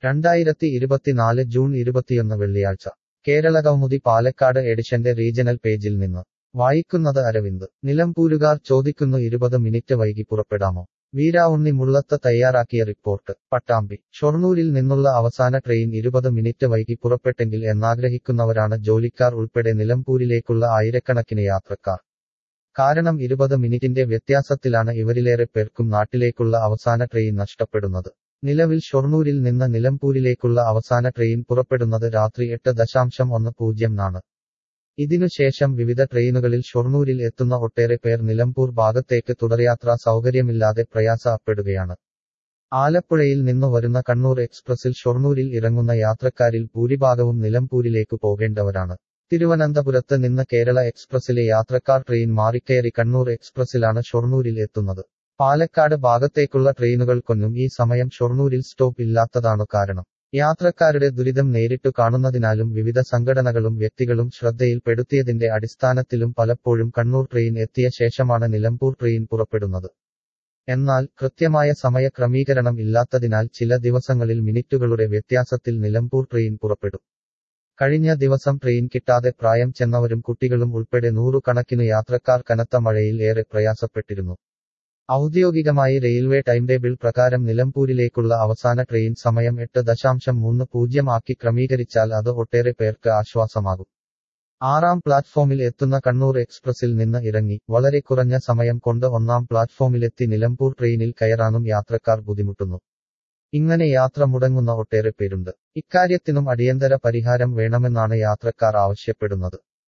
2024 June 21 വെള്ളിയാഴ്ച കേരള കൗമുദി പാലക്കാട് എഡിഷന്റെ regional പേജിൽ നിന്ന് വായിക്കുന്നത് അരവിന്ദ്. നിലമ്പൂരുകാർ ചോദിക്കുന്നു 20 മിനിറ്റ് വൈകി പുറപ്പെടാമോ? വീരാവുണ്ണി മുള്ളത്ത് തയ്യാറാക്കിയ റിപ്പോർട്ട്. പട്ടാമ്പി. ഷൊർണൂരിൽ നിന്നുള്ള അവസാന ട്രെയിൻ 20 മിനിറ്റ് വൈകി പുറപ്പെട്ടെങ്കിൽ എന്നാഗ്രഹിക്കുന്നവരാണ് ജോലിക്കാർ ഉൾപ്പെടെ നിലമ്പൂരിലേക്കുള്ള ആയിരക്കണക്കിന് യാത്രക്കാർ. കാരണം 20 മിനിറ്റിന്റെ വ്യത്യാസത്തിലാണ് ഇവരിലേറെ പേർക്കും നാട്ടിലേക്കുള്ള അവസാന ട്രെയിൻ നഷ്ടപ്പെടുന്നത്. നിലവിൽ ഷൊർണൂരിൽ നിന്ന് നിലമ്പൂരിലേക്കുള്ള അവസാന ട്രെയിൻ പുറപ്പെടുന്നത് രാത്രി 8:10 ഇതിനുശേഷം വിവിധ ട്രെയിനുകളിൽ ഷൊർണൂരിൽ എത്തുന്ന ഒട്ടേറെ പേർ നിലമ്പൂർ ഭാഗത്തേക്ക് തുടർയാത്രാ സൗകര്യമില്ലാതെ പ്രയാസപ്പെടുകയാണ്. ആലപ്പുഴയിൽ നിന്നു വരുന്ന കണ്ണൂർ എക്സ്പ്രസിൽ ഷൊർണൂരിൽ ഇറങ്ങുന്ന യാത്രക്കാരിൽ ഭൂരിഭാഗവും നിലമ്പൂരിലേക്ക് പോകേണ്ടവരാണ്. തിരുവനന്തപുരത്ത് നിന്ന് കേരള എക്സ്പ്രസിലെ യാത്രക്കാർ ട്രെയിൻ മാറിക്കയറി കണ്ണൂർ എക്സ്പ്രസിലാണ് ഷൊർണൂരിൽ എത്തുന്നത്. പാലക്കാട് ഭാഗത്തേക്കുള്ള ട്രെയിനുകൾക്കൊന്നും ഈ സമയം ഷൊർണൂരിൽ സ്റ്റോപ്പ് ഇല്ലാത്തതാണു കാരണം. യാത്രക്കാരുടെ ദുരിതം നേരിട്ടു കാണുന്നതിനാലും വിവിധ സംഘടനകളും വ്യക്തികളും ശ്രദ്ധയിൽപ്പെടുത്തിയതിന്റെ അടിസ്ഥാനത്തിലും പലപ്പോഴും കണ്ണൂർ ട്രെയിൻ എത്തിയ ശേഷമാണ് നിലമ്പൂർ ട്രെയിൻ പുറപ്പെടുന്നത്. എന്നാൽ കൃത്യമായ സമയ ക്രമീകരണം ഇല്ലാത്തതിനാൽ ചില ദിവസങ്ങളിൽ മിനിറ്റുകളുടെ വ്യത്യാസത്തിൽ നിലമ്പൂർ ട്രെയിൻ പുറപ്പെടും. കഴിഞ്ഞ ദിവസം ട്രെയിൻ കിട്ടാതെ പ്രായം ചെന്നവരും കുട്ടികളും ഉൾപ്പെടെ നൂറുകണക്കിനു യാത്രക്കാർ കനത്ത മഴയിൽ ഏറെ പ്രയാസപ്പെട്ടിരുന്നു. ഔദ്യോഗികമായി റെയിൽവേ ടൈംടേബിൾ പ്രകാരം നിലമ്പൂരിലേക്കുള്ള അവസാന ട്രെയിൻ സമയം 8:30 ആക്കി ക്രമീകരിച്ചാൽ അത് ഒട്ടേറെ പേർക്ക് ആശ്വാസമാകും. 6ാം പ്ലാറ്റ്ഫോമിൽ എത്തുന്ന കണ്ണൂർ എക്സ്പ്രസിൽ നിന്ന് ഇറങ്ങി വളരെ കുറഞ്ഞ സമയം കൊണ്ട് 1ാം പ്ലാറ്റ്ഫോമിലെത്തി നിലമ്പൂർ ട്രെയിനിൽ കയറാനും യാത്രക്കാർ ബുദ്ധിമുട്ടുന്നു. ഇങ്ങനെ യാത്ര മുടങ്ങുന്ന ഒട്ടേറെ പേരുണ്ട്. ഇക്കാര്യത്തിനും അടിയന്തര പരിഹാരം വേണമെന്നാണ് യാത്രക്കാർ ആവശ്യപ്പെടുന്നത്.